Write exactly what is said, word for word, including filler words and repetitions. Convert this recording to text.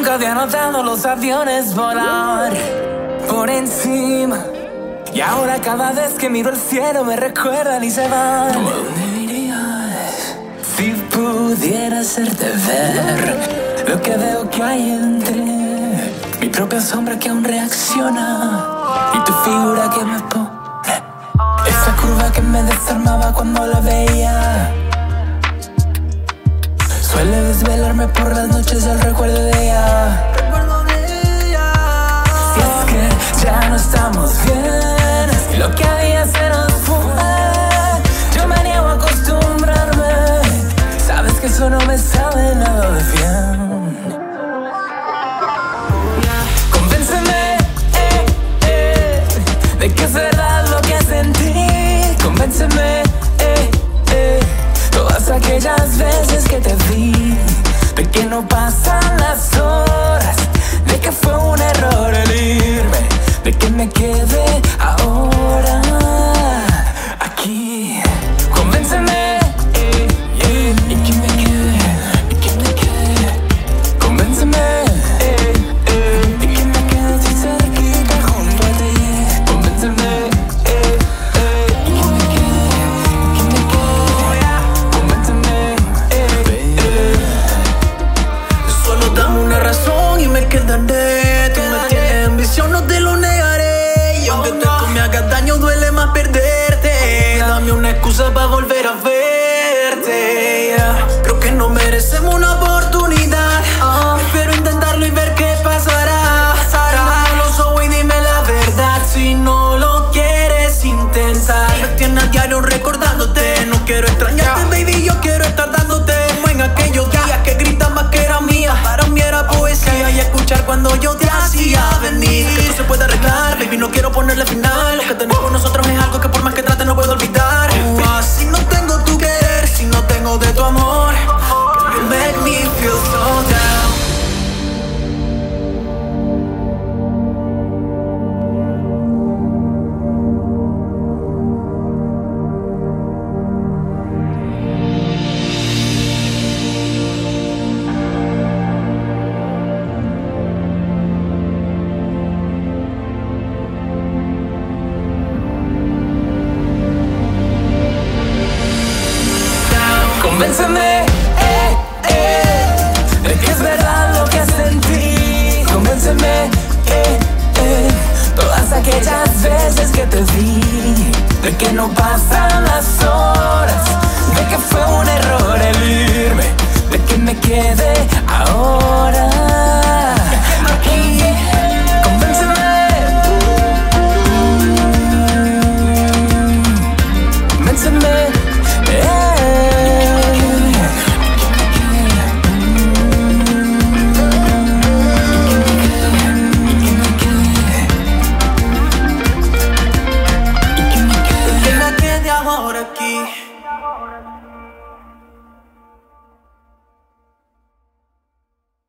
Nunca había notado los aviones volar por encima, y ahora cada vez que miro el cielo me recuerdan y se van. ¿Tú a dónde irías si pudiera hacerte ver lo que veo que hay entre mi propia sombra que aún reacciona y tu figura que me pone? Esa curva que me desarmaba cuando la veía suele desvelarme por las noches el recuerdo de ella. Si es que ya no estamos bien, y lo que había se nos fue, yo me niego a acostumbrarme. Sabes que eso no me sabe nada de bien. Convénceme eh, eh, de que es verdad lo que sentí. Convénceme eh, eh, todas aquellas veces que te vi, de que no pasan las horas, de que fue un error el irme, de que me quedé ahora aquí. Convénceme eh, eh, y que me quede, y que me quede. Convénceme eh, eh, y que me quede así cerquita junto a ti. Convénceme eh, eh, y que me quede, y que me quede. Convénceme eh, eh. Solo dame una razón y me quedaré. Tú me tienes ambición, no te lo negaré. Y aunque tú me hagas daño, duele más perderte. Dame una excusa para volver a verte. Creo que no merecemos una oportunidad. Prefiero intentarlo y ver qué pasará. Cierra los ojos y dime la verdad si no lo quieres intentar. Me tienes a diario recordándote. No quiero extrañarte, baby, yo quiero estar dándote. Como en aquellos días que gritabas que era mía. Para mí era poesía y escuchar cuando yo te hacía venir. Que esto se puede arreglar, baby, no quiero ponerle final. Lo que tenemos nosotros es algo que por más que trate no puedo olvidar. Oh, si no tengo tu querer, si no tengo de tu amor, you make me feel so down. Convénceme, eh, eh, de que es verdad lo que sentí. Convénceme, eh, eh, todas aquellas veces que te vi, de que no pasan las horas,